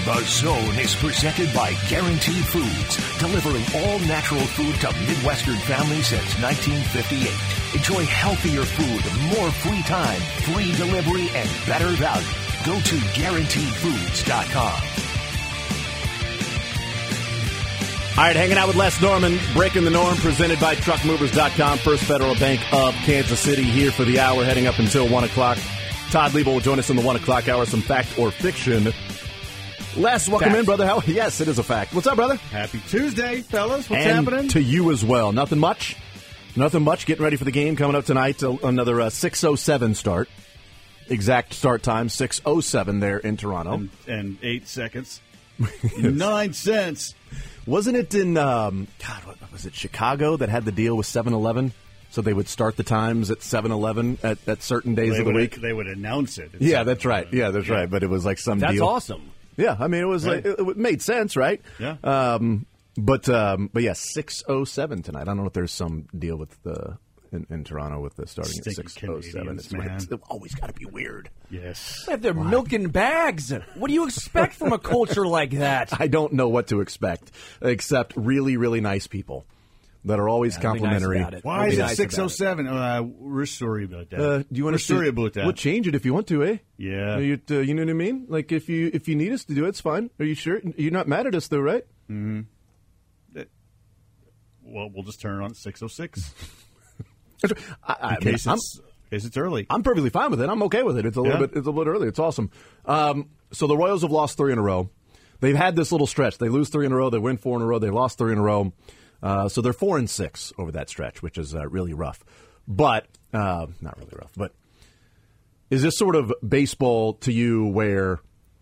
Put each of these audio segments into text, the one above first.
The Zone is presented by Guarantee Foods, delivering all natural food to Midwestern families since 1958. Enjoy healthier food, more free time, free delivery, and better value. Go to GuaranteeFoods.com. All right, hanging out with Les Norman, Breaking the Norm, presented by TruckMovers.com, First Federal Bank of Kansas City, here for the hour, heading up until 1 o'clock. Todd Liebel will join us in the 1 o'clock hour, some fact or fiction. Les, welcome in, brother. Yes, it is a fact. What's up, brother? Happy Tuesday, fellas. What's and happening? To you as well. Nothing much. Getting ready for the game coming up tonight. Another 6:07 start. Exact start time, 6:07 there in Toronto. And 8 seconds. 9 cents. Wasn't it in, what was it, Chicago that had the deal with 7-Eleven? So they would start the times at 7-Eleven at certain days of the week? They would announce it. Yeah, that's right. Yeah, that's right. But it was like some deal. That's awesome. Yeah, I mean, it was like, it made sense, right? Yeah. But yeah, 6:07 tonight. I don't know if there's some deal with in Toronto with the starting at 6:07. It's always got to be weird. Yes. If they're milking bags, what do you expect from a culture like that? I don't know what to expect, except really, really nice people that are always complimentary. Nice Why is it 6:07? We're sorry about that. Do you want We're sorry about that. We'll change it if you want to, eh? Yeah. You know what I mean? Like if you need us to do it, it's fine. Are you sure? You're not mad at us though, right? Mm-hmm. Well, we'll just turn it on at 6:06. In case it's early. I'm perfectly fine with it. I'm okay with it. It's a little bit early. It's awesome. So the Royals have lost 3 in a row. They've had this little stretch. They lose 3 in a row. They win 4 in a row. They lost 3 in a row. So they're 4-6 over that stretch, which is really rough. But not really rough. But is this sort of baseball to you where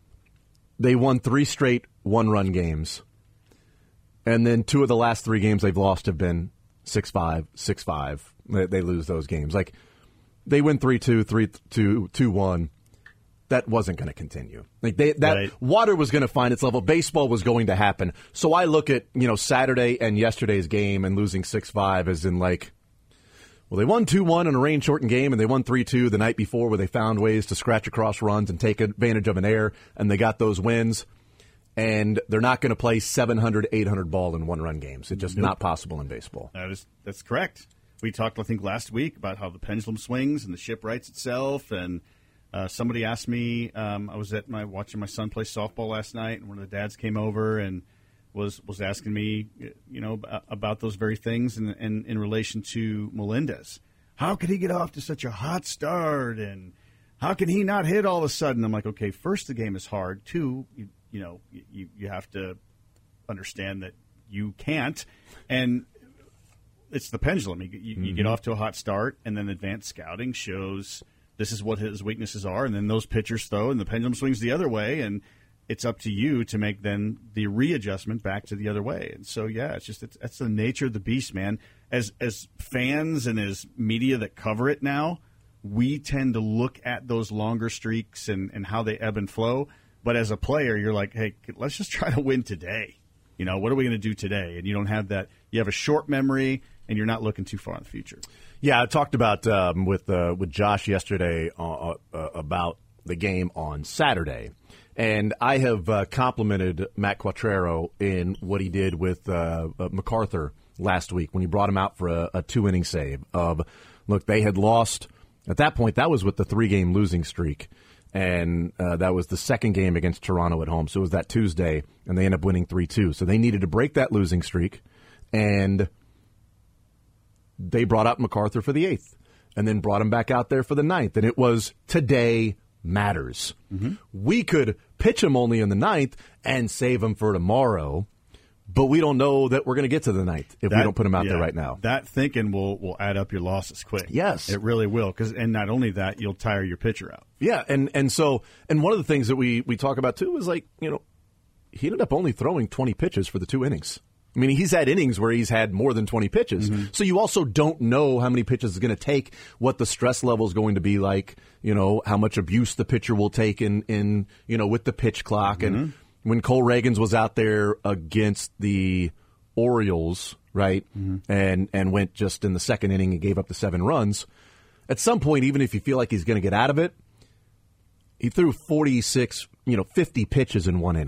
they won 3 straight one-run games, and then 2 of the last 3 games they've lost have been 6-5, 6-5. They lose those games. Like, they win 3-2, 3-2, 2-1. That wasn't going to continue. Like water was going to find its level. Baseball was going to happen. So I look at, Saturday and yesterday's game and losing 6-5 as in like, well, they won 2-1 in a rain-shortened game, and they won 3-2 the night before where they found ways to scratch across runs and take advantage of an error, and they got those wins. And they're not going to play 700, 800 ball in one-run games. It's just not possible in baseball. That's correct. We talked, I think, last week about how the pendulum swings and the ship rights itself. And somebody asked me, I was watching my son play softball last night, and one of the dads came over and was asking me, about those very things in relation to Melendez. How could he get off to such a hot start, and how can he not hit all of a sudden? I'm like, okay, first, the game is hard. 2, you have to understand that you can't, and it's the pendulum. You get off to a hot start, and then advanced scouting shows this is what his weaknesses are, and then those pitchers throw, and the pendulum swings the other way, and it's up to you to make then the readjustment back to the other way. And so, yeah, that's the nature of the beast, man. As fans and as media that cover it now, we tend to look at those longer streaks and how they ebb and flow. But as a player, you're like, hey, let's just try to win today. What are we going to do today? And you don't have that. You have a short memory, and you're not looking too far in the future. Yeah, I talked about with Josh yesterday about the game on Saturday. And I have complimented Matt Quatraro in what he did with MacArthur last week when he brought him out for a 2-inning save. Look, they had lost. At that point, that was with the 3-game losing streak. And that was the second game against Toronto at home. So it was that Tuesday, and they ended up winning 3-2. So they needed to break that losing streak, and they brought out MacArthur for the 8th, and then brought him back out there for the 9th. And it was today matters. Mm-hmm. We could pitch him only in the 9th and save him for tomorrow, but we don't know that we're going to get to the 9th if we don't put him out there right now. That thinking will add up your losses quick. Yes. It really will. And not only that, you'll tire your pitcher out. Yeah, and one of the things that we talk about, too, is like, he ended up only throwing 20 pitches for the 2 innings. I mean, he's had innings where he's had more than 20 pitches. Mm-hmm. So you also don't know how many pitches it's going to take, what the stress level is going to be like, how much abuse the pitcher will take in with the pitch clock. Mm-hmm. And when Cole Reagans was out there against the Orioles, right, mm-hmm. and went just in the second inning and gave up the 7 runs, at some point, even if you feel like he's going to get out of it, he threw 46, 50 pitches in 1 inning.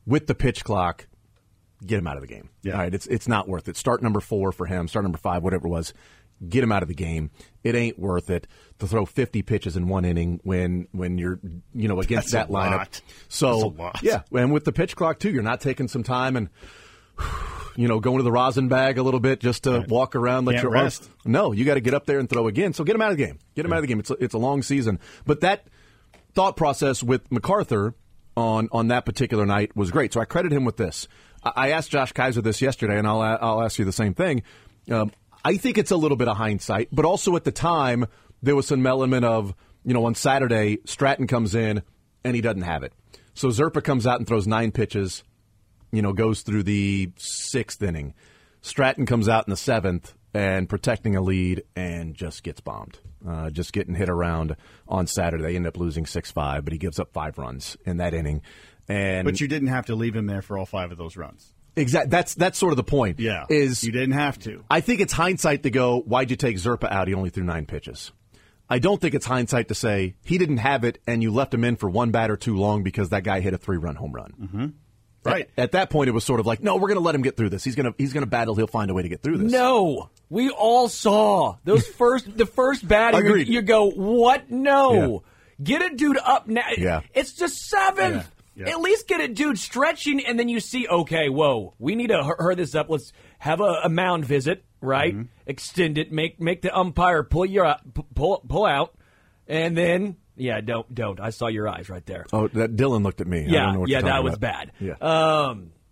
with the pitch clock, get him out of the game. Yeah. All right, it's not worth it. Start number 4 for him, start number 5, whatever it was. Get him out of the game. It ain't worth it to throw 50 pitches in one inning when you're against that lineup. Lot. So That's a lot. yeah, and with the pitch clock too, you're not taking some time and going to the rosin bag a little bit just to walk around. Let Can't your rest. No, you got to get up there and throw again. So get him out of the game. Get him out of the game. It's a long season, but that thought process with MacArthur on that particular night was great. So I credit him with this. I asked Josh Kaiser this yesterday, and I'll ask you the same thing. I think it's a little bit of hindsight, but also at the time, there was some element of, on Saturday, Stratton comes in and he doesn't have it. So Zerpa comes out and throws 9 pitches, goes through the 6th inning. Stratton comes out in the 7th and protecting a lead and just gets bombed. Just getting hit around on Saturday. They end up losing 6-5, but he gives up 5 runs in that inning. But you didn't have to leave him there for all 5 of those runs. Exactly. That's sort of the point. Yeah. Is you didn't have to. I think it's hindsight to go, why'd you take Zerpa out? He only threw 9 pitches. I don't think it's hindsight to say he didn't have it and you left him in for one batter too long because that guy hit a 3-run home run. Mm-hmm. Right. At that point, it was sort of like, no, we're going to let him get through this. He's going to battle. He'll find a way to get through this. No, we all saw the first batting. Agreed. You go, what? No, get a dude up now. Yeah. It's just 7th. Yeah. At least get a dude stretching, and then you see, okay, whoa, we need to hurry this up. Let's have a mound visit, right? Mm-hmm. Extend it, make the umpire pull out, and then. Yeah, don't. I saw your eyes right there. Oh, that Dylan looked at me. I Yeah, don't know what you're that talking was about. bad. Yeah.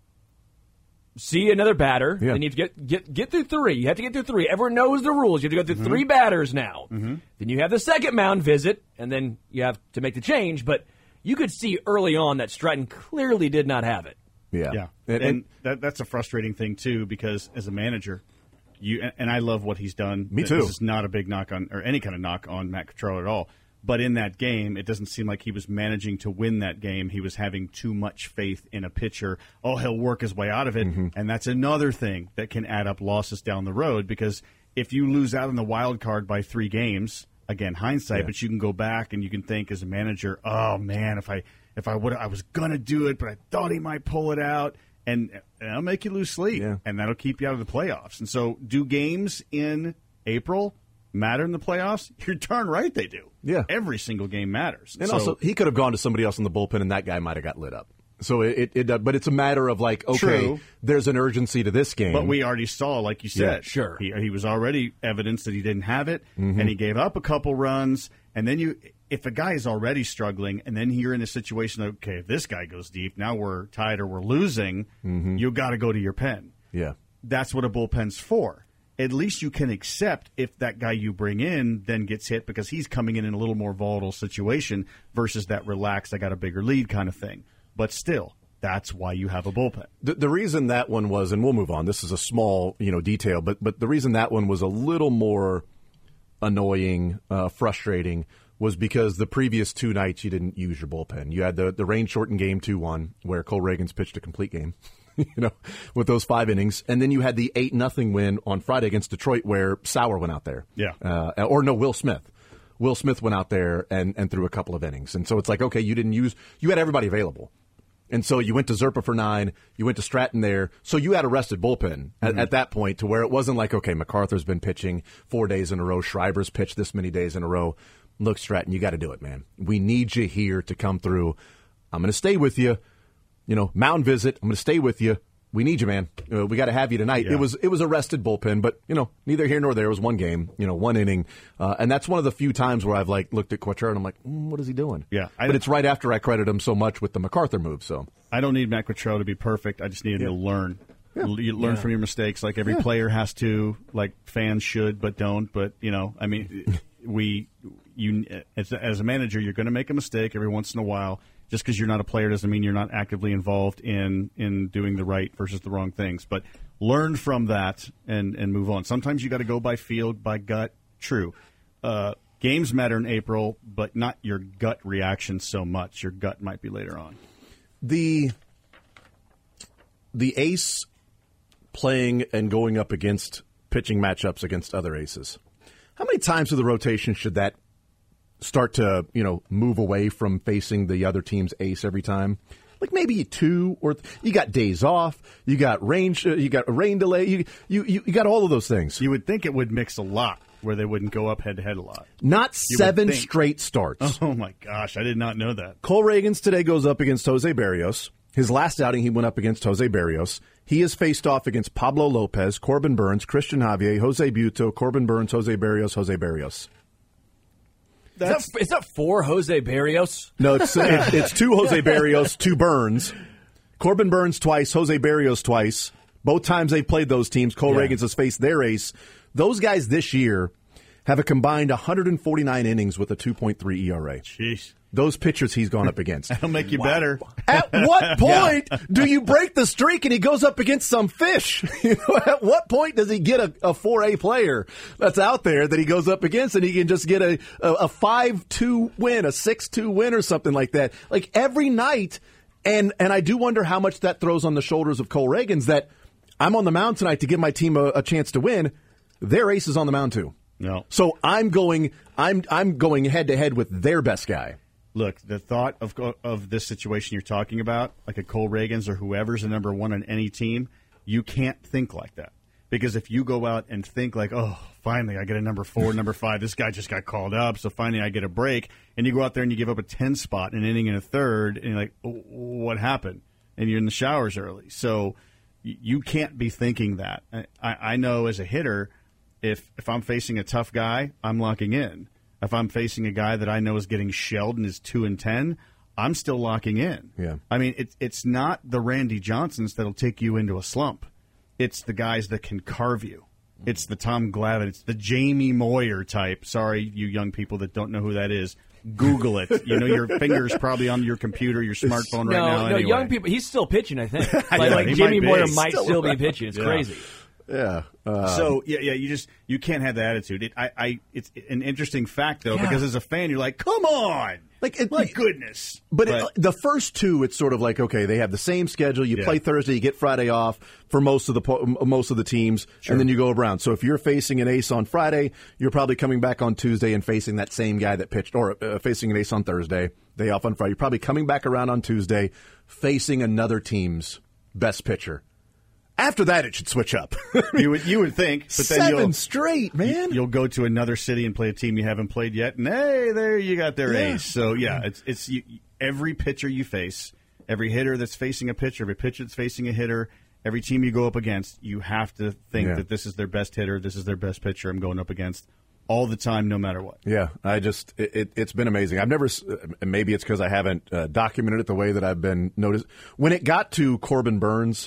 See another batter. Yeah. Then you have to get through 3. You have to get through 3. Everyone knows the rules. You have to go through 3 batters now. Mm-hmm. Then you have the second mound visit, and then you have to make the change. But you could see early on that Stratton clearly did not have it. Yeah. And that's a frustrating thing, too, because as a manager, and I love what he's done. Me too. This is not a big knock on, or any kind of knock on Matt Quatraro at all. But in that game, it doesn't seem like he was managing to win that game. He was having too much faith in a pitcher. Oh, he'll work his way out of it. Mm-hmm. And that's another thing that can add up losses down the road, because if you lose out on the wild card by 3 games, again, hindsight, but you can go back and you can think as a manager, oh, man, if I would, I was going to do it, but I thought he might pull it out. And that'll make you lose sleep, and that'll keep you out of the playoffs. And so do games in April matter in the playoffs? You're darn right they do. Yeah. Every single game matters. And also, he could have gone to somebody else in the bullpen, and that guy might have got lit up. So but it's a matter of like, okay, True. There's an urgency to this game. But we already saw, like you said, Yeah, sure. He was already evidence that he didn't have it, and he gave up a couple runs. And then if a guy is already struggling, and then you're in a situation that, okay, if this guy goes deep, now we're tied or we're losing, you got to go to your pen. Yeah. That's what a bullpen's for. At least you can accept if that guy you bring in then gets hit because he's coming in a little more volatile situation versus that relaxed, I got a bigger lead kind of thing. But still, that's why you have a bullpen. The reason that one was, and we'll move on, this is a small detail, but the reason that one was a little more annoying, frustrating, was because the previous 2 nights you didn't use your bullpen. You had the rain-shortened game 2-1 where Cole Reagans pitched a complete game. With those 5 innings. And then you had the 8-0 win on Friday against Detroit where Sauer went out there. Yeah. Will Smith. Will Smith went out there and threw a couple of innings. And so it's like, okay, you had everybody available. And so you went to Zerpa for 9, you went to Stratton there. So you had a rested bullpen at that point to where it wasn't like, okay, MacArthur's been pitching 4 days in a row, Schreiber's pitched this many days in a row. Look, Stratton, you got to do it, man. We need you here to come through. I'm going to stay with you. Mound visit. I'm going to stay with you. We need you, man. We got to have you tonight. Yeah. It was a rested bullpen, but neither here nor there. It was one game, 1 inning, and that's one of the few times where I've looked at Quatraro and I'm like, what is he doing? Yeah, but it's right after I credit him so much with the MacArthur move. So I don't need Matt Quatraro to be perfect. I just need him to learn. Yeah. You learn from your mistakes, like every player has to, like fans should, but don't. But as a manager, you're going to make a mistake every once in a while. Just because you're not a player doesn't mean you're not actively involved in doing the right versus the wrong things. But learn from that and move on. Sometimes you got to go by feel, by gut. True. Games matter in April, but not your gut reaction so much. Your gut might be later on. The ace playing and going up against pitching matchups against other aces. How many times through the rotation should that start to, move away from facing the other team's ace every time? like maybe 2 or you got days off, you got rain delay, you got all of those things. You would think it would mix a lot where they wouldn't go up head-to-head a lot. Not 7 straight starts. Oh, my gosh. I did not know that. Cole Reagans today goes up against Jose Barrios. His last outing, he went up against Jose Barrios. He has faced off against Pablo Lopez, Corbin Burns, Christian Javier, Jose Buto, Corbin Burns, Jose Barrios, Jose Barrios. Is that 4 Jose Barrios? No, it's 2 Jose Barrios, 2 Burns. Corbin Burns twice, Jose Barrios twice. Both times they've played those teams, Cole Reagans has faced their ace. Those guys this year have a combined 149 innings with a 2.3 ERA. Jeez. Those pitchers he's gone up against. That'll make you better. At what point do you break the streak and he goes up against some fish? At what point does he get a 4A player that's out there that he goes up against and he can just get a 5-2 win, a 6-2 win or something like that? Like every night, and I do wonder how much that throws on the shoulders of Cole Reagans that I'm on the mound tonight to give my team a chance to win. Their ace is on the mound too. No. So I'm going head to head with their best guy. Look, the thought of this situation you're talking about, like a Cole Reagans or whoever's the number 1 on any team, you can't think like that. Because if you go out and think like, oh, finally I get a number 4, number 5, this guy just got called up, so finally I get a break, and you go out there and you give up a 10 spot in an inning and a third, and you're like, oh, what happened? And you're in the showers early. So you can't be thinking that. I know as a hitter, if I'm facing a tough guy, I'm locking in. If I'm facing a guy that I know is getting shelled and is 2-10, I'm still locking in. Yeah. I mean, it's not the Randy Johnsons that'll take you into a slump. It's the guys that can carve you. It's the Tom Glavine. It's the Jamie Moyer type. Sorry, you young people that don't know who that is. Google it. You know, your finger's probably on your computer, your smartphone right now. No, anyway. young people. He's still pitching, I think. Yeah, like he Jamie might be. Moyer He's might still be pitching. It's crazy. Yeah. So you can't have that attitude. It's an interesting fact though, because as a fan, you're like, come on, my goodness. But the first 2, it's sort of like, okay, they have the same schedule. You play Thursday, you get Friday off for most of the teams, and then you go around. So if you're facing an ace on Friday, you're probably coming back on Tuesday and facing that same guy that pitched, or facing an ace on Thursday, day off on Friday. You're probably coming back around on Tuesday, facing another team's best pitcher. After that, it should switch up. you would think, but then 7 straight, man. You'll go to another city and play a team you haven't played yet, and hey, there you got their ace. So it's every pitcher you face, every hitter that's facing a pitcher, every pitcher that's facing a hitter, every team you go up against, you have to think that this is their best hitter, this is their best pitcher I'm going up against all the time, no matter what. Yeah, it's been amazing. I've never, maybe it's because I haven't documented it the way that I've been noticed. When it got to Corbin Burns,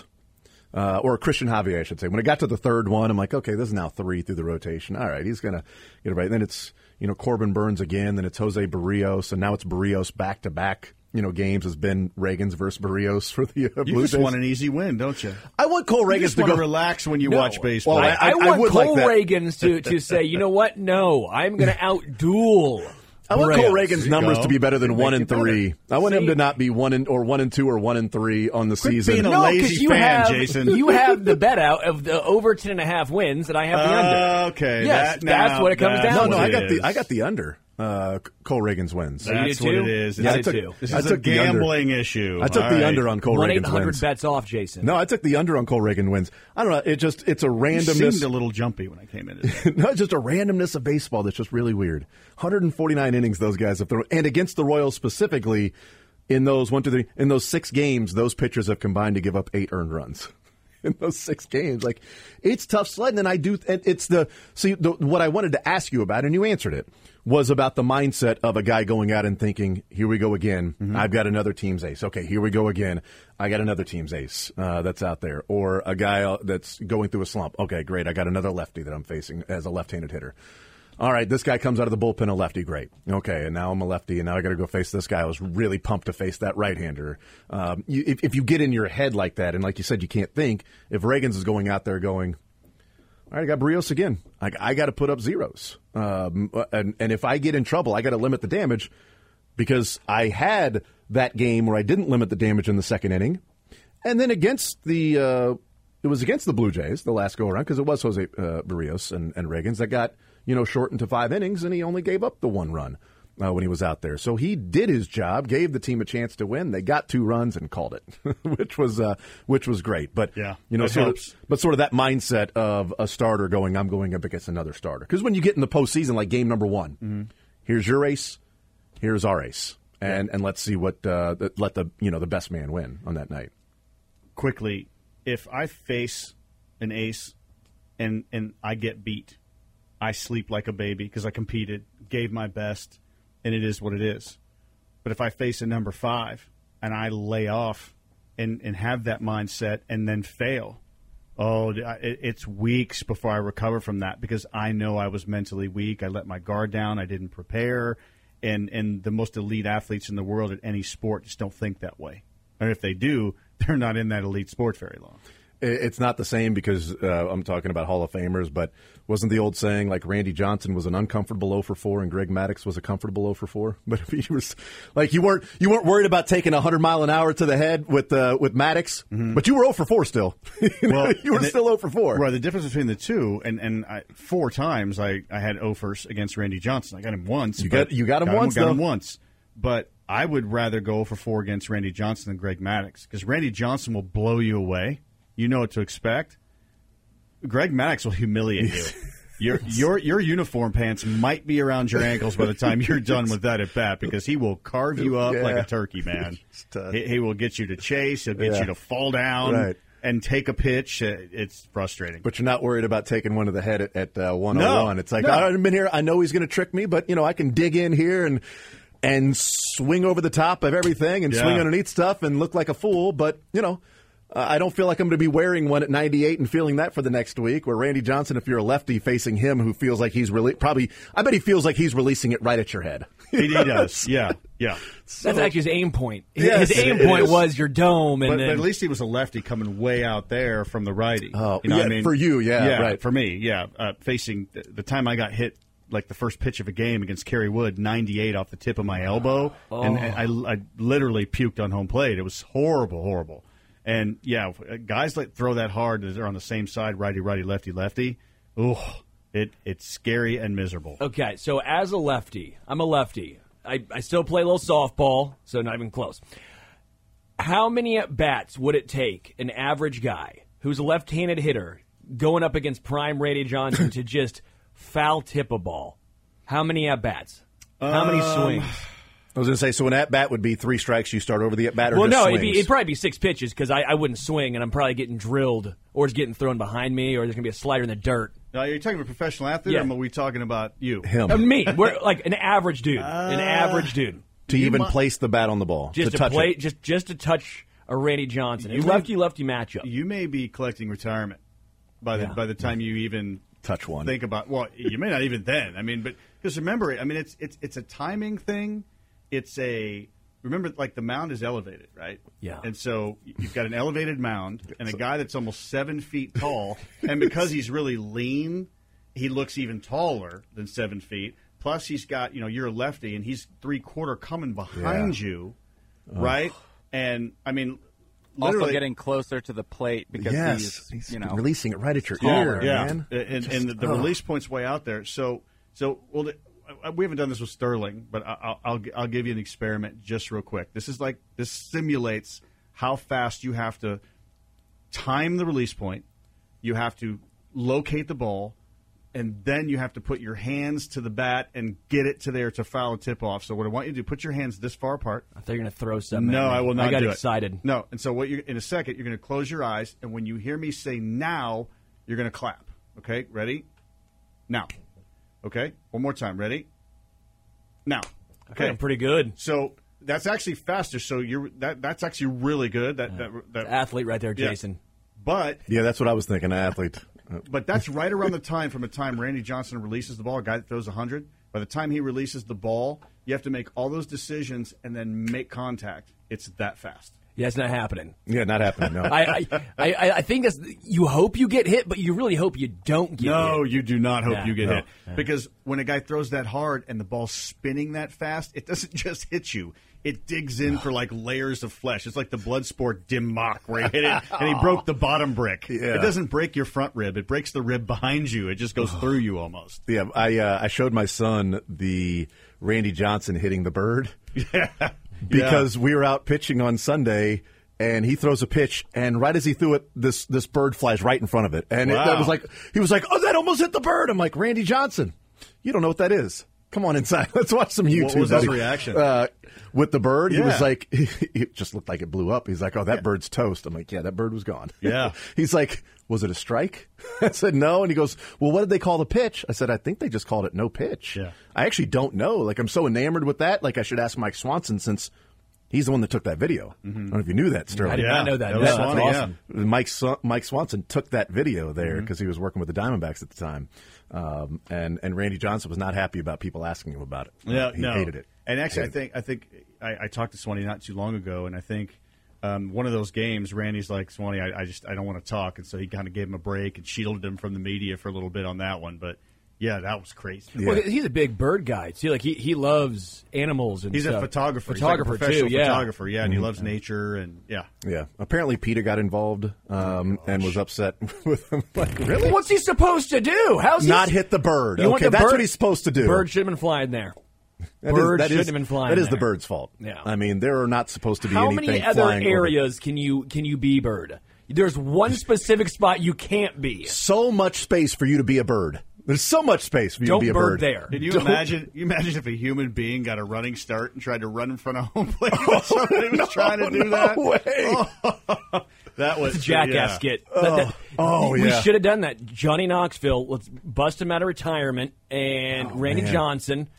or Christian Javier, I should say. When it got to the third one, I'm like, okay, this is now 3 through the rotation. All right, he's going to get it right. And then it's, Corbin Burns again. Then it's Jose Barrios. And now it's Barrios back-to-back, games has been Reagans versus Barrios for the Blue Jays. You just want an easy win, don't you? I want Cole Reagans to go relax when you watch baseball. Well, I want Cole like Reagans to say, you know what? No, I'm going to out-duel I want Barrios. Cole Reagans' numbers to be better than 1-3. I want him to not be 1-2 or 1-3 on the season. Being a lazy fan, Jason. You have the bet out of the over 10.5 wins, and I have the under. Okay, yes, that's what it comes down. No, to. I got the under. Cole Reagans wins. That's what it is. Yeah, This is a gambling issue. I took the under on Cole Reagans wins. 1-800 bets off, Jason. No, I took the under on Cole Reagans wins. I don't know. It's a randomness. You seemed a little jumpy when I came in. No, it's just a randomness of baseball that's just really weird. 149 innings those guys have thrown, and against the Royals specifically, in those 6 games, those pitchers have combined to give up 8 earned runs. In those 6 games, like it's tough sledding, and what I wanted to ask you about, and you answered it, was about the mindset of a guy going out and thinking, here we go again. Mm-hmm. I've got another team's ace. Okay, here we go again. I got another team's ace that's out there. Or a guy that's going through a slump. Okay, great. I got another lefty that I'm facing as a left-handed hitter. All right, this guy comes out of the bullpen a lefty. Great. Okay, and now I'm a lefty, and now I got to go face this guy. I was really pumped to face that right-hander. If you get in your head like that, and like you said, you can't think, if Reagans is going out there going, all right, I got Barrios again. I got to put up zeros. And if I get in trouble, I got to limit the damage because I had that game where I didn't limit the damage in the second inning. And then against it was against the Blue Jays, the last go-around, because it was Jose Barrios and Reagans that got, shortened to 5 innings, and he only gave up the 1 run. when he was out there. So he did his job, gave the team a chance to win. They got 2 runs and called it, which was great. But sort of that mindset of a starter going, I'm going up against another starter. Because when you get in the postseason, like game number 1, here's your ace, here's our ace, and let's see what let the best man win on that night. Quickly, if I face an ace and I get beat, I sleep like a baby because I competed, gave my best, and it is what it is. But if I face a number 5 and I lay off and have that mindset and then fail, it's weeks before I recover from that because I know I was mentally weak. I let my guard down. I didn't prepare. And the most elite athletes in the world at any sport just don't think that way. And if they do, they're not in that elite sport very long. It's not the same because I'm talking about Hall of Famers, but wasn't the old saying like Randy Johnson was an uncomfortable 0 for 4 and Greg Maddux was a comfortable 0 for 4? But if he was like you weren't worried about taking 100 mile an hour to the head with Maddux, but you were 0 for 4 still. Well, you were still 0 for 4. Right. The difference between the two, and 4 times I had 0-fers against Randy Johnson. I got him once. You got him once. Got him once, but I would rather go 0 for 4 against Randy Johnson than Greg Maddux because Randy Johnson will blow you away. You know what to expect. Greg Maddux will humiliate you. Your uniform pants might be around your ankles by the time you're done with that at bat because he will carve you up like a turkey, man. He will get you to chase. He'll get you to fall down and take a pitch. It's frustrating. But you're not worried about taking one to the head at 101. No, it's like, I've been here. I know he's going to trick me, but I can dig in here and swing over the top of everything and swing underneath stuff and look like a fool. But, I don't feel like I'm going to be wearing one at 98 and feeling that for the next week. Where Randy Johnson, if you're a lefty facing him, who feels like he's I bet he feels like he's releasing it right at your head. He does, yeah. So, that's actually his aim point. His aim point was your dome, but at least he was a lefty coming way out there from the righty. Oh, for you, right. For me, facing the time I got hit. Like the first pitch of a game against Kerry Wood, 98 off the tip of my elbow, and I literally puked on home plate. It was horrible. And, guys like throw that hard that they're on the same side, righty, lefty. It's scary and miserable. Okay, so as a lefty, I'm a lefty. I still play a little softball, so not even close. How many at-bats would it take an average guy who's a left-handed hitter going up against prime Randy Johnson to just foul tip a ball? How many at-bats? How many swings? I was going to say, so an at-bat would be 3 strikes, you start over the at-bat, or well, just no, swings? it'd probably be 6 pitches because I wouldn't swing, and I'm probably getting drilled, or it's getting thrown behind me, or there's going to be a slider in the dirt. Now, are you talking about a professional athlete, or are we talking about you? Him. Me. We're like an average dude. An average dude. To even place the bat on the ball. Just to touch it. Just to touch a Randy Johnson. A lefty-lefty matchup. You may be collecting retirement by the time you even touch one. Think about, well, you may not even then. I mean, but because remember, it's a timing thing. Remember, like the mound is elevated, right? Yeah. And so you've got an elevated mound and a guy that's almost 7 feet tall, and because he's really lean, he looks even taller than 7 feet. Plus, he's got, you're a lefty, and he's 3/4 coming behind you, right? And I mean, also getting closer to the plate because he's releasing it right at your ear, man. And the release point's way out there. So we haven't done this with Sterling, but I'll give you an experiment just real quick. This simulates how fast you have to time the release point. You have to locate the ball, and then you have to put your hands to the bat and get it to there to foul a tip off. So what I want you to do, put your hands this far apart. I thought you were going to throw something. No, I will not. I got do excited. It. No, and so in a second, you're going to close your eyes, and when you hear me say now, you're going to clap. Okay, ready? Now. Okay, one more time. Ready? Now. Okay, I'm pretty good. So that's actually faster. So that's actually really good. That athlete right there, Jason. Yeah. But that's what I was thinking. Athlete. But that's right around the time Randy Johnson releases the ball. A guy that throws 100. By the time he releases the ball, you have to make all those decisions and then make contact. It's that fast. Yeah, it's not happening. Yeah, not happening, no. I think that's, you hope you get hit, but you really hope you don't get hit. No, you do not hope you get hit. Yeah. Because when a guy throws that hard and the ball's spinning that fast, it doesn't just hit you. It digs in for like layers of flesh. It's like the Bloodsport Dim Mak where he hit it and he broke the bottom brick. Yeah. It doesn't break your front rib. It breaks the rib behind you. It just goes through you almost. Yeah, I showed my son the Randy Johnson hitting the bird. Yeah. Because we were out pitching on Sunday, and he throws a pitch, and right as he threw it, this bird flies right in front of it. And that was like, he was like, oh, that almost hit the bird. I'm like, Randy Johnson, you don't know what that is. Come on inside. Let's watch some YouTube. What was his reaction? With the bird, he was like, it just looked like it blew up. He's like, oh, that bird's toast. I'm like, yeah, that bird was gone. Yeah. He's like, was it a strike? I said, no. And he goes, well, what did they call the pitch? I said, I think they just called it no pitch. Yeah. I actually don't know. Like, I'm so enamored with that. Like, I should ask Mike Swanson since he's the one that took that video. I don't know if you knew that, Sterling. I did not know that. That was That's awesome. Mike Swanson took that video there because he was working with the Diamondbacks at the time. And Randy Johnson was not happy about people asking him about it. Yeah, he hated it. And actually, I think I talked to Swanee not too long ago, and I think one of those games, Randy's like, Swanee, I don't want to talk, and so he kind of gave him a break and shielded him from the media for a little bit on that one. But yeah, that was crazy. Yeah. Well, he's a big bird guy too. Like he loves animals and he's stuff. a photographer. He's like a professional too. Photographer. Yeah, and he loves nature and yeah. Yeah. Apparently, Peter got involved and was upset with him. Like, really? What's he supposed to do? How's he not hit the bird? You want Okay, the that's bird? what he's supposed to do. Bird should have been flying there. That Bird is- shouldn't have been flying That is the there. bird's fault. Yeah. I mean, there are not supposed to be How anything many other flying over. areas can you be bird? There's one specific spot you can't be. So much space for you to be a bird. There's so much space for you Don't to be a bird bird. there. Can you imagine? You imagine if a human being got a running start and tried to run in front of home plate when somebody was trying to do that? Way. That was It's a jackass skit. We yeah. should have done that. Johnny Knoxville, let's bust him out of retirement, and Randy man. Johnson.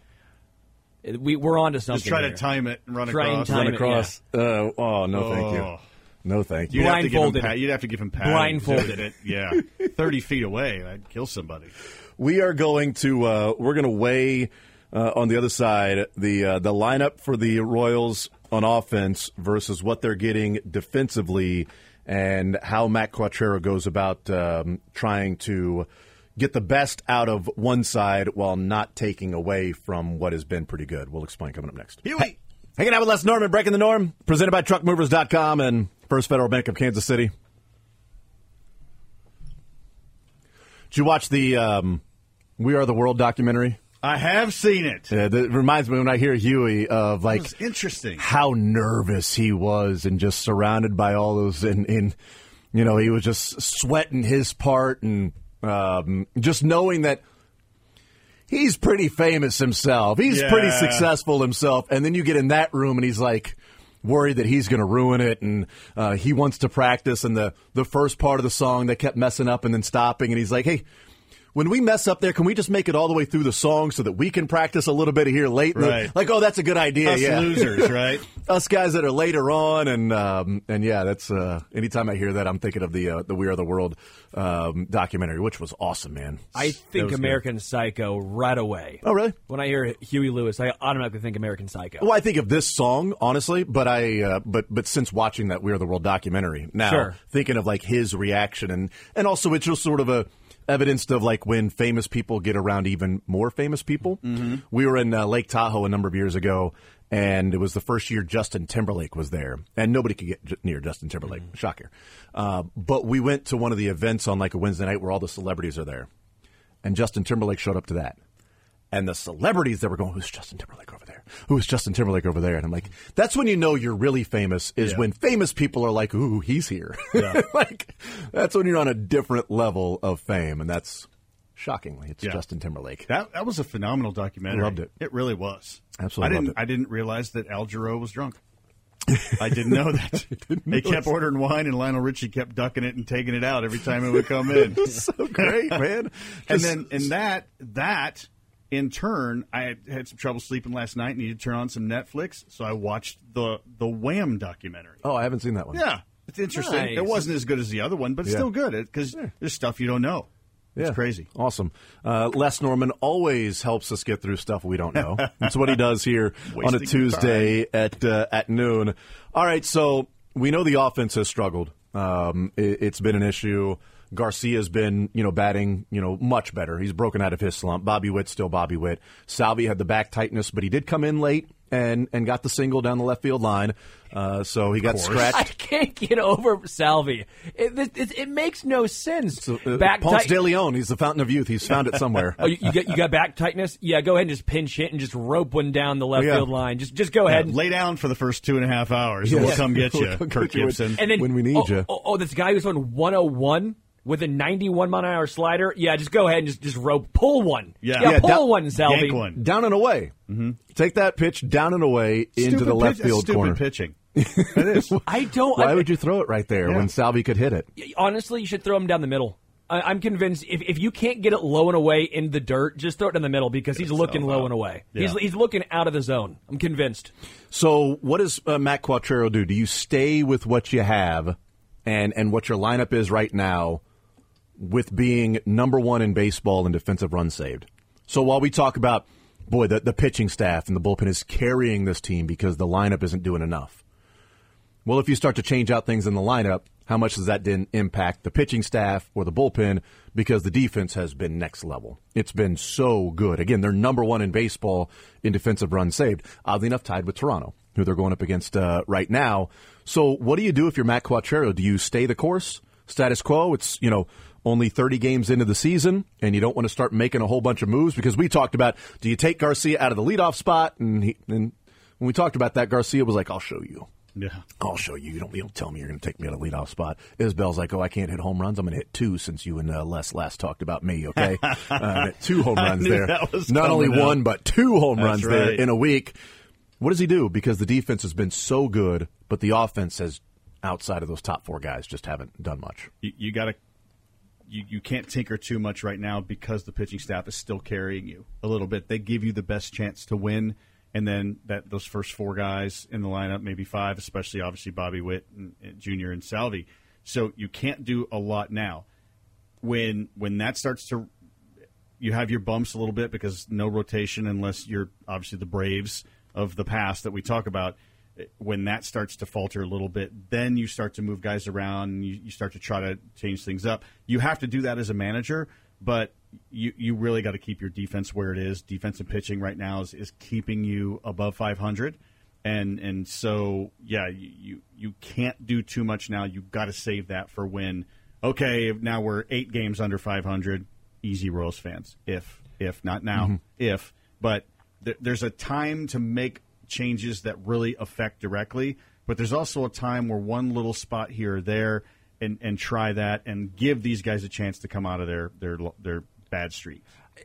We're on to something. Just try here. to time it and run Try and across. time Run it, across. No, thank you. Oh. No, thank you. Blindfolded. You'd have to give him padding. Blindfolded. Yeah, 30 feet away, I'd kill somebody. We are going to we're going to weigh on the other side the lineup for the Royals on offense versus what they're getting defensively, and how Matt Quatrero goes about trying to get the best out of one side while not taking away from what has been pretty good. We'll explain coming up next. Huey. Hanging out with Les Norman, Breaking the Norm, presented by TruckMovers.com and First Federal Bank of Kansas City. Did you watch the We Are the World documentary? I have seen it. Yeah, that reminds me when I hear Huey of like It's interesting. how nervous he was and just surrounded by all those and you know, he was just sweating his part and just knowing that he's pretty famous himself. He's pretty successful himself. And then you get in that room and he's like worried that he's going to ruin it. And he wants to practice. And the first part of the song, they kept messing up and then stopping. And he's like, hey, when we mess up there, can we just make it all the way through the song so that we can practice a little bit here late? Right. Like, oh, that's a good idea. Us yeah. losers, right? Us guys that are later on, and yeah, that's anytime I hear that, I'm thinking of the We Are the World documentary, which was awesome, man. I think American Psycho right away. Oh, really? When I hear Huey Lewis, I automatically think American Psycho. Well, I think of this song honestly, but but since watching that We Are the World documentary, now thinking of like his reaction, and also it's just sort of a evidenced of like when famous people get around even more famous people. Mm-hmm. We were in Lake Tahoe a number of years ago, and it was the first year Justin Timberlake was there, and nobody could get near Justin Timberlake. Mm-hmm. Shocker. But we went to one of the events on like a Wednesday night where all the celebrities are there, and Justin Timberlake showed up to that. And the celebrities that were going, who's Justin Timberlake over there? Who is Justin Timberlake over there? And I'm like, that's when you know you're really famous, is when famous people are like, ooh, he's here. Yeah. Like, that's when you're on a different level of fame. And that's, shockingly, it's Justin Timberlake. That was a phenomenal documentary. I loved it. It really was. Absolutely loved it. I didn't realize that Al Jarreau was drunk. I didn't know that. They kept ordering wine, and Lionel Richie kept ducking it and taking it out every time it would come in. So great, man. And then in that in turn, I had some trouble sleeping last night, needed to turn on some Netflix, so I watched the Wham documentary. Oh, I haven't seen that one. Yeah, it's interesting. Nice. It wasn't as good as the other one, but it's still good because there's stuff you don't know. It's crazy. Awesome. Les Norman always helps us get through stuff we don't know. That's what he does here on a Tuesday at noon. All right, so we know the offense has struggled. It's been an issue. Garcia's been, batting, much better. He's broken out of his slump. Bobby Witt's still Bobby Witt. Salvi had the back tightness, but he did come in late and got the single down the left field line. So he got scratched. I can't get over Salvi. It makes no sense. So, Ponce de Leon, he's the fountain of youth. He's found it somewhere. Oh, you got back tightness? Yeah, go ahead and just pinch hit and just rope one down the left field line. Just go ahead. And lay down for the first 2.5 hours, and we'll come get you, Kirk Gibson. And then, when we need you. This guy who's on 101 with a 91-mile-an-hour slider. Yeah, just go ahead and just rope. Pull one. Pull one, Salvi. Yank one. Down and away. Mm-hmm. Take that pitch down and away into the left field corner. Stupid pitching. It is. Why would you throw it right there when Salvi could hit it? Honestly, you should throw him down the middle. I'm convinced if you can't get it low and away in the dirt, just throw it in the middle because he's looking low and away. Yeah. He's looking out of the zone. I'm convinced. So what does Matt Quattrero do? Do you stay with what you have and what your lineup is right now with being number one in baseball in defensive runs saved? So while we talk about, the pitching staff and the bullpen is carrying this team because the lineup isn't doing enough. Well, if you start to change out things in the lineup, how much does that then impact the pitching staff or the bullpen? Because the defense has been next level. It's been so good. Again, they're number one in baseball in defensive runs saved. Oddly enough, tied with Toronto, who they're going up against right now. So what do you do if you're Matt Quattrero? Do you stay the course? Status quo? It's, only 30 games into the season, and you don't want to start making a whole bunch of moves because we talked about, do you take Garcia out of the leadoff spot? And when we talked about that, Garcia was like, I'll show you. Yeah, I'll show you. You don't tell me you're going to take me out of the leadoff spot. Isbell's like, I can't hit home runs. I'm going to hit 2 since you and Les last talked about me, okay? 2 home runs there. Not only 1, but 2 home runs there in a week. What does he do? Because the defense has been so good, but the offense has, outside of those top 4 guys, just haven't done much. You got to. You can't tinker too much right now because the pitching staff is still carrying you a little bit. They give you the best chance to win, and then those first 4 guys in the lineup, maybe 5, especially obviously Bobby Witt and Jr. and Salvi. So you can't do a lot now. When that starts to, you have your bumps a little bit because no rotation unless you're obviously the Braves of the past that we talk about. When that starts to falter a little bit, then you start to move guys around and you start to try to change things up. You have to do that as a manager, but you really got to keep your defense where it is. Defense and pitching right now is keeping you above 500. And so, you can't do too much now. You've got to save that for when, okay, now we're 8 games under 500. Easy, Royals fans. If not now, But there's a time to make changes that really affect directly, but there's also a time where one little spot here or there and try that and give these guys a chance to come out of their bad streak.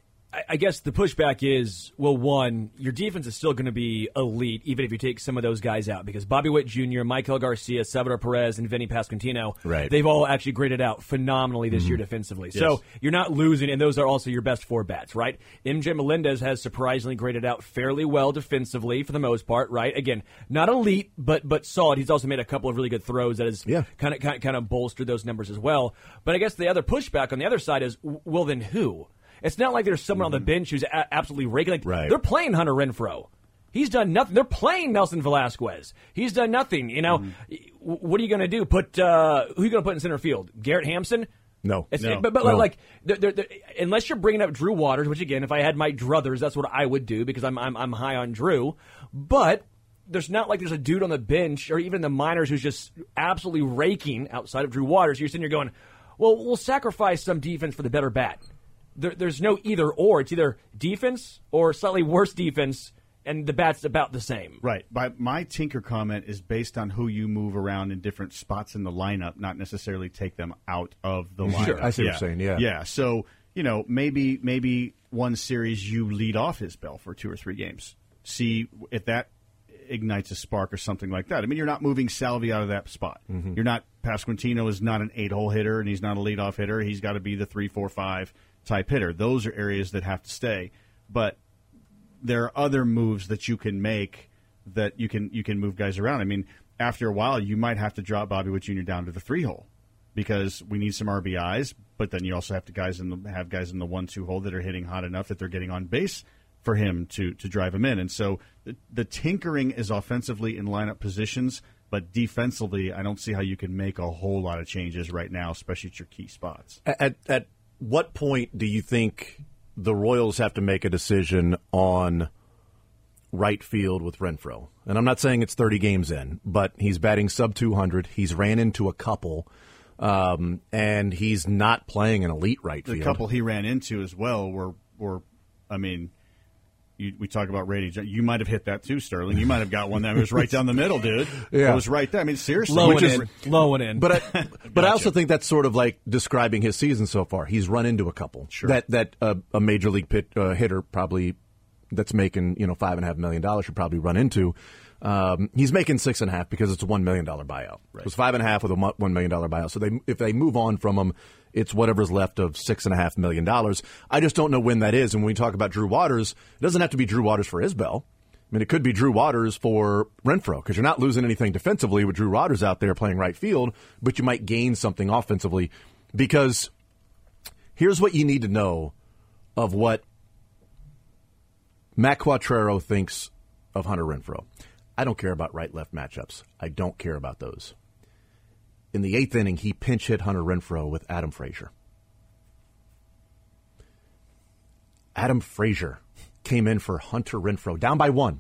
I guess the pushback is, well, one, your defense is still going to be elite, even if you take some of those guys out, because Bobby Witt Jr., Michael Garcia, Salvador Perez, and Vinny Pasquantino, they've all actually graded out phenomenally this year defensively. Yes. So you're not losing, and those are also your best 4 bats, right? MJ Melendez has surprisingly graded out fairly well defensively for the most part, right? Again, not elite, but solid. He's also made a couple of really good throws that has kind of bolstered those numbers as well. But I guess the other pushback on the other side is, well, then who? It's not like there's someone on the bench who's absolutely raking. They're playing Hunter Renfroe. He's done nothing. They're playing Nelson Velasquez. He's done nothing. What are you going to do? Who are you going to put in center field? Garrett Hampson? No. But unless you're bringing up Drew Waters, which again, if I had my druthers, that's what I would do because I'm high on Drew. But there's not like there's a dude on the bench or even the minors who's just absolutely raking outside of Drew Waters. You're sitting here going, well, we'll sacrifice some defense for the better bat. There's no either or. It's either defense or slightly worse defense, and the bat's about the same. Right. My tinker comment is based on who you move around in different spots in the lineup, not necessarily take them out of the lineup. Sure, I see what you're saying, yeah. Yeah, so, maybe one series you lead off Isbell for 2 or 3 games. See if that ignites a spark or something like that. I mean, you're not moving Salvi out of that spot. Mm-hmm. You're not – Pasquantino is not an 8-hole hitter, and he's not a leadoff hitter. He's got to be the 3, 4, 5 type hitter. Those are areas that have to stay. But there are other moves that you can make that you can move guys around. I mean, after a while, you might have to drop Bobby Witt Jr. down to the 3-hole because we need some RBIs, but then you also have to have guys in the 1-2 hole that are hitting hot enough that they're getting on base for him to drive him in. And so the tinkering is offensively in lineup positions, but defensively, I don't see how you can make a whole lot of changes right now, especially at your key spots. At what point do you think the Royals have to make a decision on right field with Renfroe. And I'm not saying it's 30 games in, but he's batting sub 200. He's ran into a couple, and he's not playing an elite right field. The couple he ran into as well were I mean, we talk about ratings. You might have hit that too, Sterling. You might have got one that was right down the middle, dude. Yeah. It was right there. I mean, seriously. Low and in. But I also think that's sort of like describing his season so far. He's run into a couple. Sure. That a major league hitter probably that's making $5.5 million should probably run into. He's making $6.5 million because it's a $1 million buyout. Right. It was $5.5 million with a $1 million buyout. So if they move on from him, it's whatever's left of $6.5 million. I just don't know when that is. And when we talk about Drew Waters, it doesn't have to be Drew Waters for Isbell. I mean, it could be Drew Waters for Renfroe because you're not losing anything defensively with Drew Waters out there playing right field, but you might gain something offensively because here's what you need to know of what Matt Quatraro thinks of Hunter Renfroe. I don't care about right-left matchups. I don't care about those. In the 8th inning, he pinch hit Hunter Renfroe with Adam Frazier. Adam Frazier came in for Hunter Renfroe, down by 1.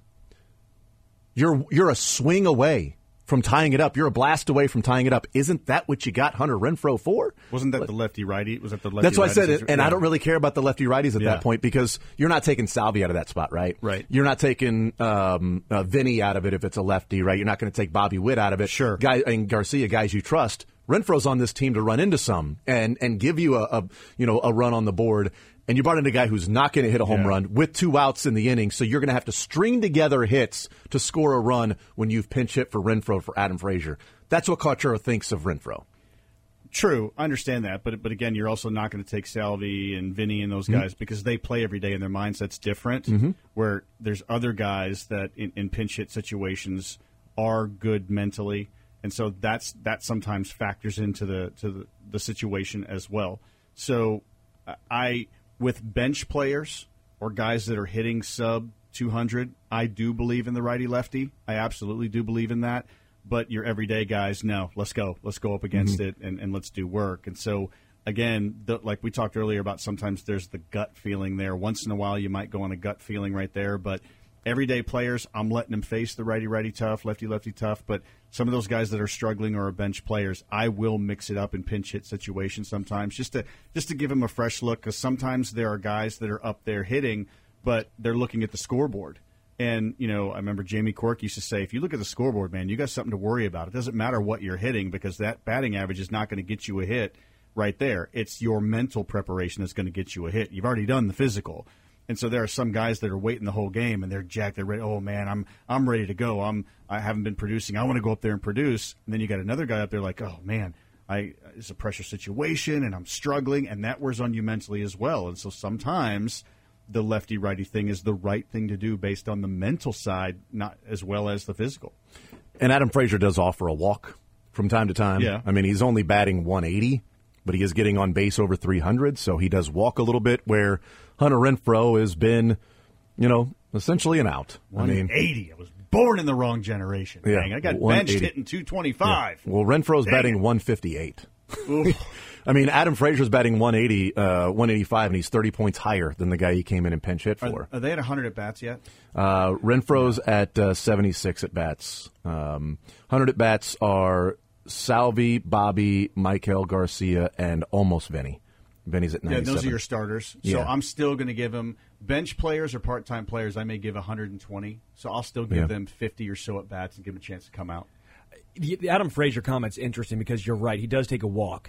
You're a swing away from tying it up. You're a blast away from tying it up. Isn't that what you got Hunter Renfroe for? Wasn't that the lefty-righty? Was that the lefty-righty? That's what I said, and I don't really care about the lefty-righties at that point because you're not taking Salvi out of that spot, right? Right. You're not taking Vinny out of it if it's a lefty, right? You're not going to take Bobby Witt out of it. Sure. And Garcia, guys you trust. Renfroe's on this team to run into some and give you a run on the board. And you brought in a guy who's not going to hit a home run with 2 outs in the inning, so you're going to have to string together hits to score a run when you've pinch hit for Renfroe for Adam Frazier. That's what Quatraro thinks of Renfroe. True, I understand that, but again, you're also not going to take Salvi and Vinny and those guys because they play every day and their mindset's different. Where there's other guys that in pinch hit situations are good mentally, and so that sometimes factors into the situation as well. So with bench players or guys that are hitting sub 200, I do believe in the righty-lefty. I absolutely do believe in that. But your everyday guys, no, let's go up against it and let's do work. And so, again, like we talked earlier about sometimes there's the gut feeling there. Once in a while you might go on a gut feeling right there. But everyday players, I'm letting them face the righty-righty tough, lefty-lefty tough. But some of those guys that are struggling or are bench players, I will mix it up in pinch hit situations sometimes just to give them a fresh look because sometimes there are guys that are up there hitting, but they're looking at the scoreboard. And, I remember Jamie Cork used to say, if you look at the scoreboard, man, you got something to worry about. It doesn't matter what you're hitting because that batting average is not going to get you a hit right there. It's your mental preparation that's going to get you a hit. You've already done the physical. And so there are some guys that are waiting the whole game and they're jacked. They're ready. Oh man, I'm ready to go. I haven't been producing. I want to go up there and produce. And then you got another guy up there like, oh man, it's a pressure situation and I'm struggling, and that wears on you mentally as well. And so sometimes the lefty-righty thing is the right thing to do based on the mental side, not as well as the physical. And Adam Frazier does offer a walk from time to time. Yeah. I mean, he's only batting 180, but he is getting on base over 300, so he does walk a little bit where Hunter Renfroe has been, essentially an out. 180. I was born in the wrong generation. Yeah, Dang, I got benched hitting 225. Yeah. Well, Renfroe's batting 158. I mean, Adam Frazier's batting 185, and he's 30 points higher than the guy he came in and pinch hit for. Are they at 100 at-bats yet? Renfroe's at 76 at-bats. 100 at-bats are Salvi, Bobby, Michael Garcia, and almost Vinny. Vinny's at 97. Yeah, those are your starters. Yeah. So I'm still going to give them bench players or part-time players. I may give 120. So I'll still give them 50 or so at-bats and give them a chance to come out. The Adam Frazier comment's interesting because you're right. He does take a walk.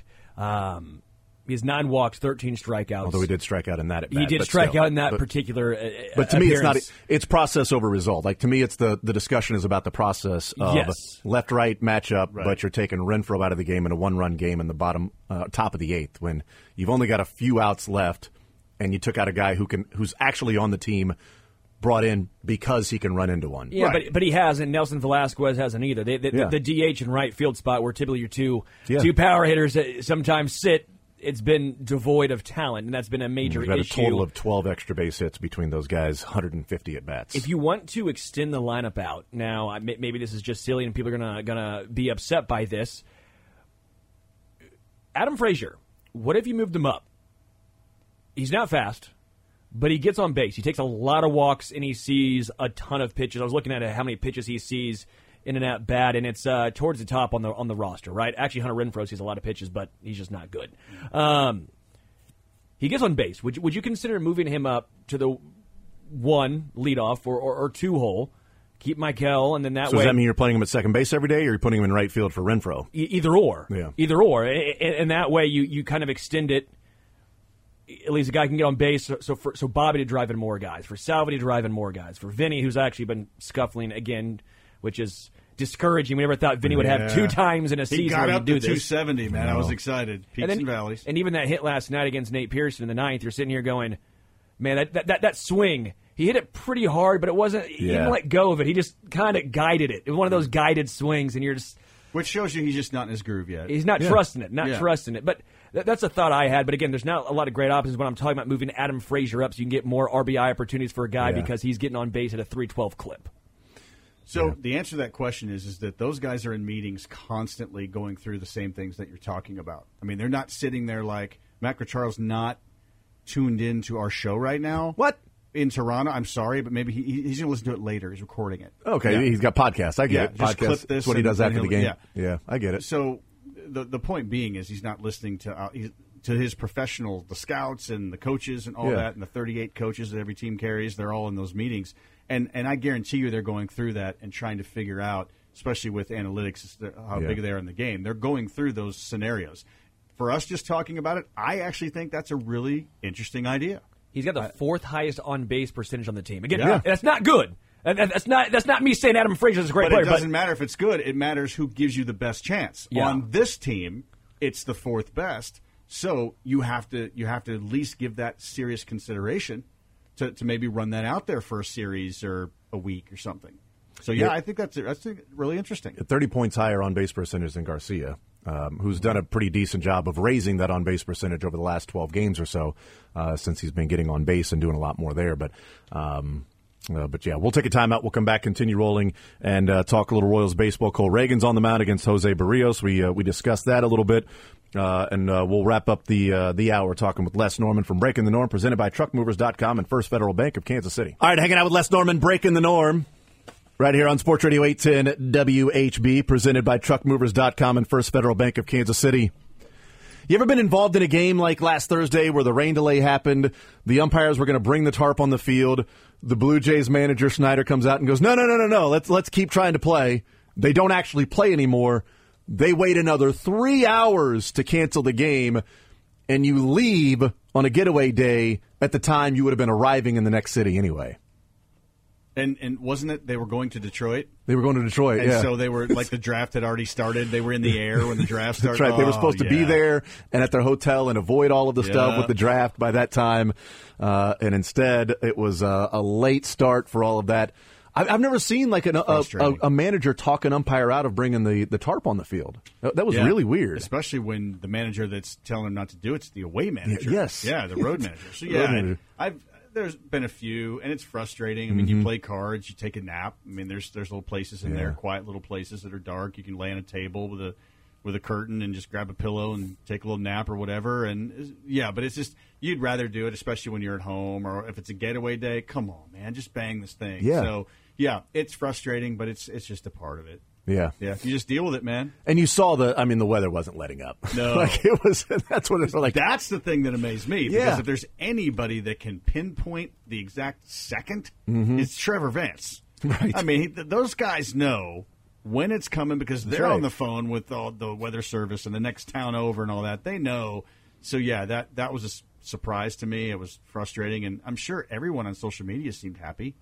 He has 9 walks, 13 strikeouts. Although he did strike out in that at bat. He did strike out in that particular But to me, appearance. it's process over result. Like, to me, it's the discussion is about the process of left-right matchup, but you're taking Renfroe out of the game in a one-run game in the top of the 8th when you've only got a few outs left and you took out a guy who's actually on the team, brought in because he can run into one. Yeah, right. but he hasn't. Nelson Velasquez hasn't either. The DH and right field spot where typically your two power hitters that sometimes sit, it's been devoid of talent, and that's been a major issue. We've got a total of 12 extra base hits between those guys, 150 at-bats. If you want to extend the lineup out, now maybe this is just silly and people are gonna be upset by this. Adam Frazier, what if you moved him up? He's not fast, but he gets on base. He takes a lot of walks, and he sees a ton of pitches. I was looking at how many pitches he sees in an at bat, and it's towards the top on the roster, right? Actually, Hunter Renfroe sees a lot of pitches, but he's just not good. He gets on base. Would you consider moving him up to the 1 leadoff or 2 hole? Keep Michael, and then that way. So does that mean you're playing him at second base every day, or you're putting him in right field for Renfroe? Either or. Yeah. Either or. And that way you kind of extend it. At least a guy can get on base, so Bobby to drive in more guys, for Salvi to drive in more guys, for Vinny, who's actually been scuffling again, which is discouraging. We never thought Vinny would have 2 times in a season he got where up he'd do to this. 270, man. I was excited. Peaks and valleys. And even that hit last night against Nate Pearson in the 9th, you're sitting here going, man, that swing. He hit it pretty hard, but it wasn't. He didn't let go of it. He just kind of guided it. It was one of those guided swings, and you're just. Which shows you he's just not in his groove yet. He's not trusting it. Trusting it. But that's a thought I had. But again, there's not a lot of great options when I'm talking about moving Adam Frazier up so you can get more RBI opportunities for a guy because he's getting on base at a 312 clip. So the answer to that question is that those guys are in meetings constantly going through the same things that you're talking about. I mean, they're not sitting there like Matt Crocharle's not tuned into our show right now. What? In Toronto, I'm sorry, but maybe he's going to listen to it later. He's recording it. Okay, he's got podcasts. I get it. Just clip Podcasts. this. That's what he does after the game. Yeah, I get it. So the point being is he's not listening to his professional, the scouts and the coaches and all that, and the 38 coaches that every team carries. They're all in those meetings, and I guarantee you they're going through that and trying to figure out, especially with analytics, how big they are in the game. They're going through those scenarios. For us just talking about it, I actually think that's a really interesting idea. He's got the 4th highest on-base percentage on the team. Again, that's not good. That's not me saying Adam Frazier's a great player. But it doesn't matter if it's good. It matters who gives you the best chance. Yeah. On this team, it's the 4th best. So you have to at least give that serious consideration to maybe run that out there for a series or a week or something. So, I think that's really interesting. 30 points higher on-base percentage than Garcia, who's done a pretty decent job of raising that on-base percentage over the last 12 games or so since he's been getting on base and doing a lot more there. But we'll take a timeout. We'll come back, continue rolling, and talk a little Royals baseball. Cole Reagan's on the mound against Jose Barrios. We discussed that a little bit, and we'll wrap up the hour talking with Les Norman from Breaking the Norm, presented by TruckMovers.com and First Federal Bank of Kansas City. All right, hanging out with Les Norman, Breaking the Norm. Right here on Sports Radio 810 WHB, presented by TruckMovers.com and First Federal Bank of Kansas City. You ever been involved in a game like last Thursday where the rain delay happened, the umpires were going to bring the tarp on the field, the Blue Jays manager Schneider comes out and goes, no, let's keep trying to play. They don't actually play anymore. They wait another 3 hours to cancel the game, and you leave on a getaway day at the time you would have been arriving in the next city anyway. And wasn't it they were going to Detroit? They were going to Detroit, and so they were, like, the draft had already started. They were in the air when the draft started. That's right. They were supposed to be there and at their hotel and avoid all of the stuff with the draft by that time. And instead, it was a late start for all of that. I've never seen like a manager talk an umpire out of bringing the tarp on the field. That was really weird. Especially when the manager that's telling him not to do it's the away manager. Yes. Yeah, the road manager. So, there's been a few, and it's frustrating. I mean, you play cards, you take a nap. I mean, there's little places in there, quiet little places that are dark. You can lay on a table with a curtain and just grab a pillow and take a little nap or whatever. And but it's just you'd rather do it, especially when you're at home or if it's a getaway day. Come on, man, just bang this thing. Yeah. So it's frustrating, but it's just a part of it. Yeah. You just deal with it, man. And you saw the weather wasn't letting up. No. That's what it's like. That's the thing that amazed me. Because if there's anybody that can pinpoint the exact second, it's Trevor Vance. Right. I mean, those guys know when it's coming because they're on the phone with all the weather service and the next town over and all that. They know. So, that was a surprise to me. It was frustrating. And I'm sure everyone on social media seemed happy.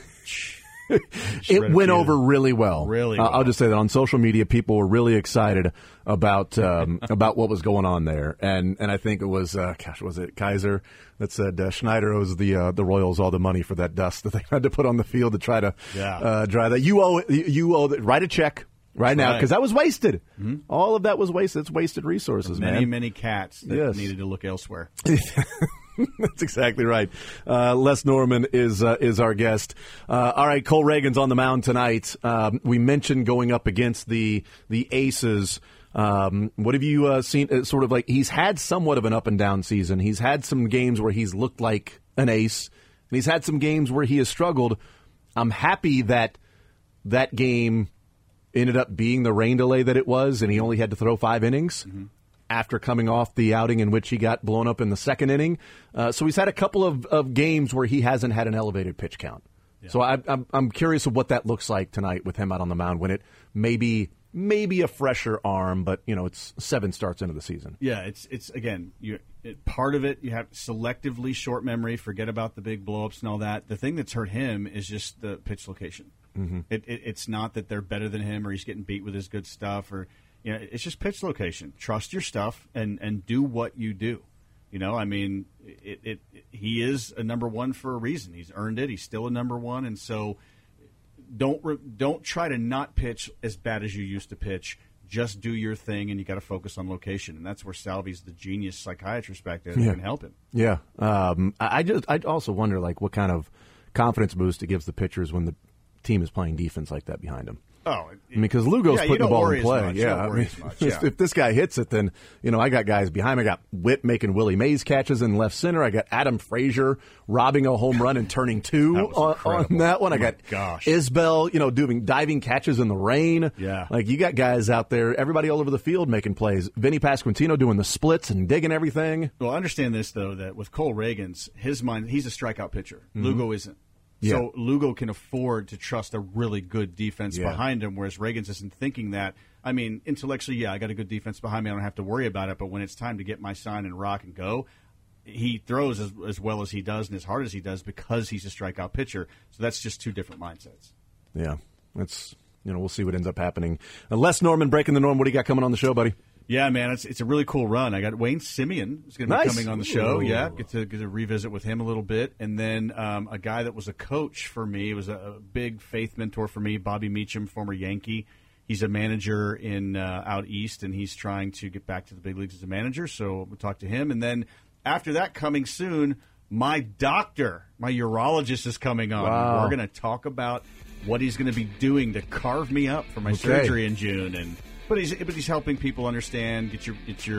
It went over really well. Really well. I'll just say that on social media, people were really excited about what was going on there, and I think it was was it Kaiser that said Schneider owes the Royals all the money for that dust that they had to put on the field to try to dry that. You owe write a check right now because that was wasted. Mm-hmm. All of that was wasted. It's wasted resources, man. Many cats that needed to look elsewhere. That's exactly right. Les Norman is our guest. All right, Cole Reagan's on the mound tonight. We mentioned going up against the Aces. What have you seen? Sort of like he's had somewhat of an up and down season. He's had some games where he's looked like an ace, and he's had some games where he has struggled. I'm happy that game ended up being the rain delay that it was, and he only had to throw 5 innings after coming off the outing in which he got blown up in the second inning. So he's had a couple of games where he hasn't had an elevated pitch count. Yeah. So I'm curious of what that looks like tonight with him out on the mound when it maybe a fresher arm, but it's 7 starts into the season. Yeah, it's again, part of it you have selectively short memory, forget about the big blowups and all that. The thing that's hurt him is just the pitch location. Mm-hmm. It's not that they're better than him or he's getting beat with his good stuff or it's just pitch location. Trust your stuff and do what you do. I mean, he is a number one for a reason. He's earned it. He's still a number one, and so don't try to not pitch as bad as you used to pitch. Just do your thing, and you got to focus on location, and that's where Salvi's the genius psychiatrist back there that can help him. Yeah, I also wonder what kind of confidence boost it gives the pitchers when the team is playing defense like that behind him. Oh, because Lugo's putting the ball in play. Much. If this guy hits it, then I got guys behind me. I got Whit making Willie Mays catches in left center. I got Adam Frazier robbing a home run and turning 2 on that one. I got Isbell, doing diving catches in the rain. Yeah, you got guys out there, everybody all over the field making plays. Vinny Pasquantino doing the splits and digging everything. Well, understand this though, that with Cole Reagans, his mind, he's a strikeout pitcher. Mm-hmm. Lugo isn't. Yeah. So Lugo can afford to trust a really good defense behind him, whereas Reagans isn't thinking that. I mean, intellectually, I got a good defense behind me. I don't have to worry about it. But when it's time to get my sign and rock and go, he throws as well as he does and as hard as he does because he's a strikeout pitcher. So that's just 2 different mindsets. Yeah, that's we'll see what ends up happening. Les Norman breaking the norm. What do you got coming on the show, buddy? Yeah, man, it's a really cool run. I got Wayne Simeon who's going to be coming on the show. Ooh. Yeah, get to revisit with him a little bit. And then a guy that was a coach for me, was a big faith mentor for me, Bobby Meacham, former Yankee. He's a manager in out east, and he's trying to get back to the big leagues as a manager. So we'll talk to him. And then after that, coming soon, my doctor, my urologist is coming on. Wow. We're going to talk about what he's going to be doing to carve me up for my surgery in June. But he's helping people understand, get your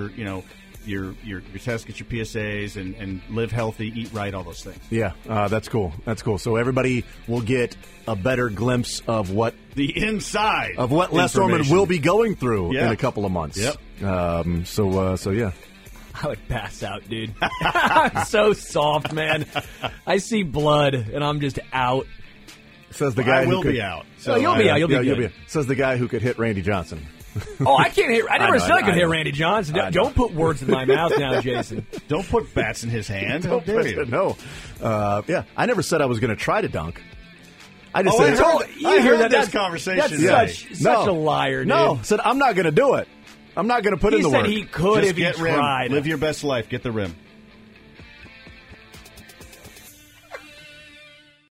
tests, get your PSAs, and live healthy, eat right, all those things. Yeah, that's cool. That's cool. So everybody will get a better glimpse of what the inside of what Les Norman will be going through in a couple of months. Yep. So yeah. I would pass out, dude. I'm so soft, man. I see blood, and I'm just out. Says the guy I will who could be out. So you'll be out. You'll be good. Says the guy who could hit Randy Johnson. Oh, I can't hear. I never said I could hit Randy Johnson. Don't put words in my mouth now, Jason. Don't put bats in his hand. How dare you? No. I never said I was going to try to dunk. I just said, I heard this conversation. That's such a liar, dude. No, said I'm not going to do it. I'm not going to put in the work. He said he could Just if he get rim. tried. Live your best life. Get the rim.